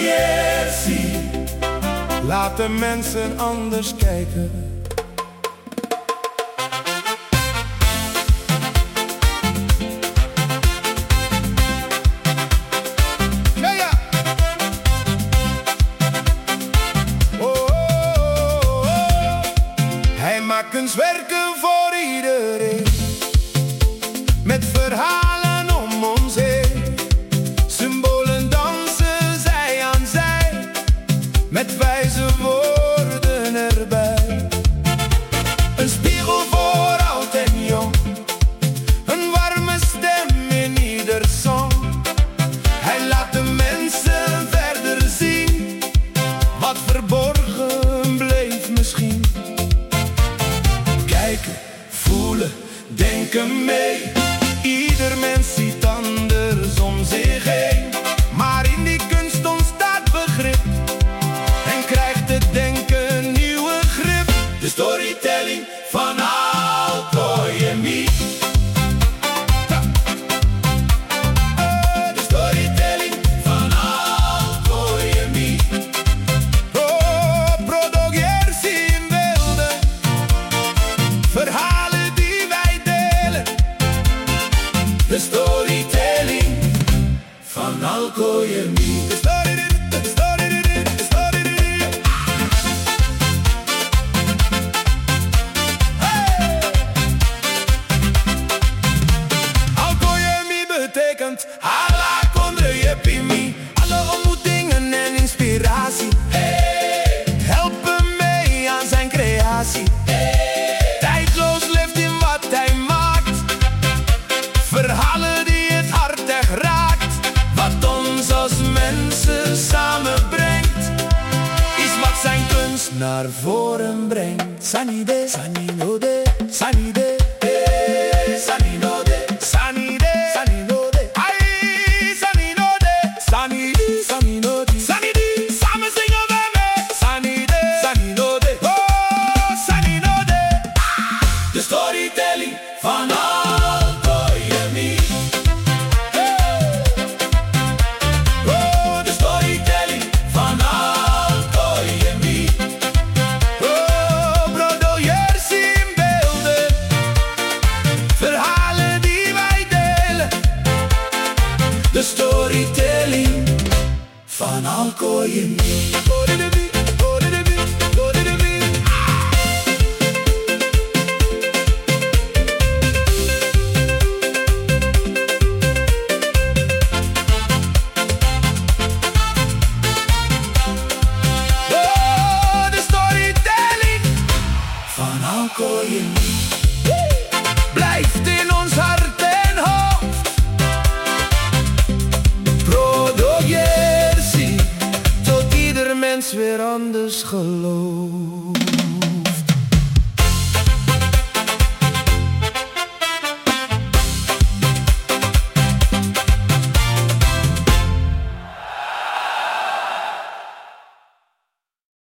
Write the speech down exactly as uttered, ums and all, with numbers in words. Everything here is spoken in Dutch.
Jerzy. Laat de mensen anders kijken. Ja, ja. Oh, oh, oh, oh. Hij maakt kunstwerken voor iedereen, met verhalen om ons heen. Symbolen dansen zij aan zij, met wijze woorden erbij. Een spiegel voor oud en jong, een warme stem in ieder song. Hij laat de mensen verder zien, wat verborgen bleef misschien. Kijken, voelen, denken mee. Ieder mens ziet anders om zich heen, maar in die kunst ontstaat begrip en krijgt het denken nieuwe grip. De storytelling van Alkoyemi. De storytelling van Alkoyemi. Oh, Product Jerzy in beelden, verhalen die wij delen. De storytelling van Alkoyemi. De story, de story, de story. Hey! Alkoyemi betekent Allah kondre je pimi. Alle ontmoetingen en inspiratie. Hey! Helpen mee aan zijn creatie. Hey! Tijdloos leeft in wat hij maakt. Verhalen die het hart echt raakt. Wat ons als mensen samenbrengt, is wat zijn kunst naar voren brengt. Sanide, saninode, sanide, eh, saninode, sanide, saninode, ai, saninode, sanide, saninode, sanide. Samen zingen we mee. Sanide, saninode, oh, saninode. De storytelling van Alkoyemi. Oh, de storytelling van Alkoyemi. Oh, Product Jerzy in beelden, verhalen die wij delen. De storytelling van Alkoyemi.